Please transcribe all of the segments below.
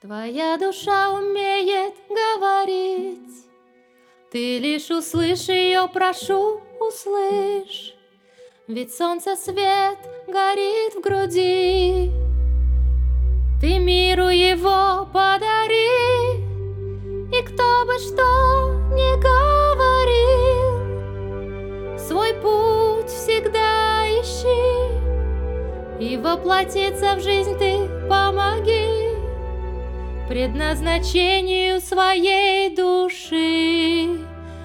Твоя душа умеет говорить, ты лишь услышь ее, прошу, услышь. Ведь солнце свет горит в груди, ты миру его подари. И кто бы что ни говорил, свой путь всегда ищи, и воплотиться в жизнь ты помоги предназначению своей души.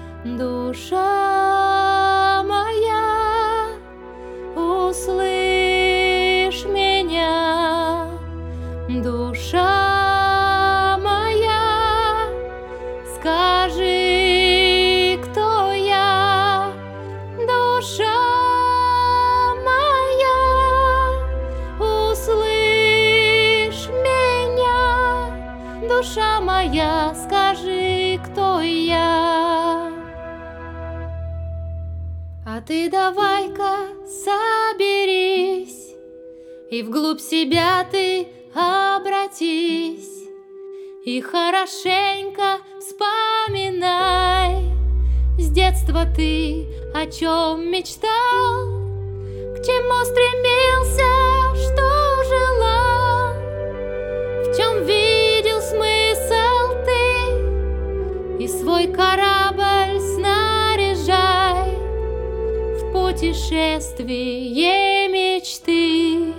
Душа моя, услышь меня, душа моя, скажи, кто я, душа моя, услышь меня, душа моя, скажи, кто я. А ты давай-ка соберись, и вглубь себя ты обратись, и хорошенько вспоминай с детства ты о чем мечтал, к чему стремился, что желал, в чем видел смысл ты, и свой корабль снаряжай в путешествие мечты.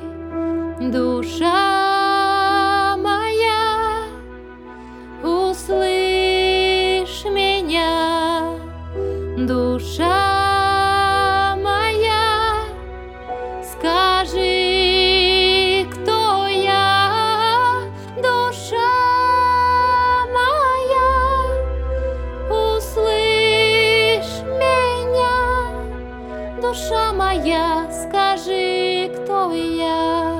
Душа моя, услышь меня, душа моя, скажи, кто я, душа моя, услышь меня, душа моя, скажи, кто я.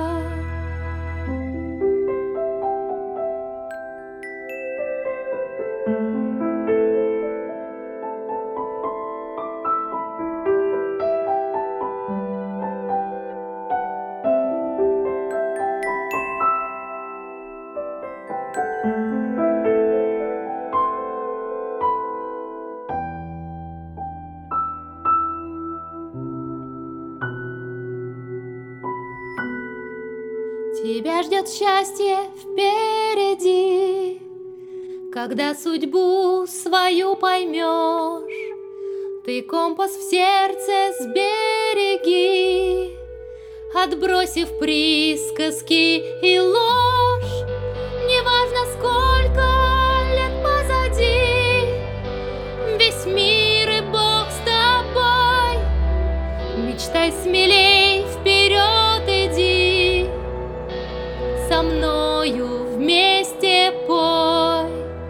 Тебя ждет счастье впереди, когда судьбу свою поймешь. Ты компас в сердце сбереги, отбросив присказки и ложь. Неважно, сколько лет позади, весь мир и Бог с тобой. Мечтай смелей, вперед иди, со мною вместе пой.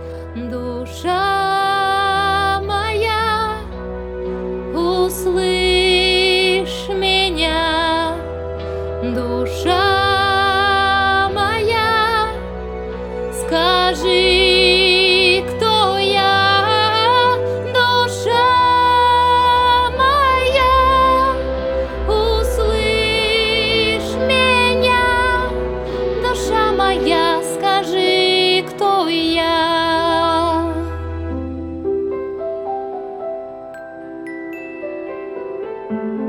Душа моя, услышь меня, душа моя, скажи, кто я, душа моя, услышь меня, душа моя, скажи, кто я.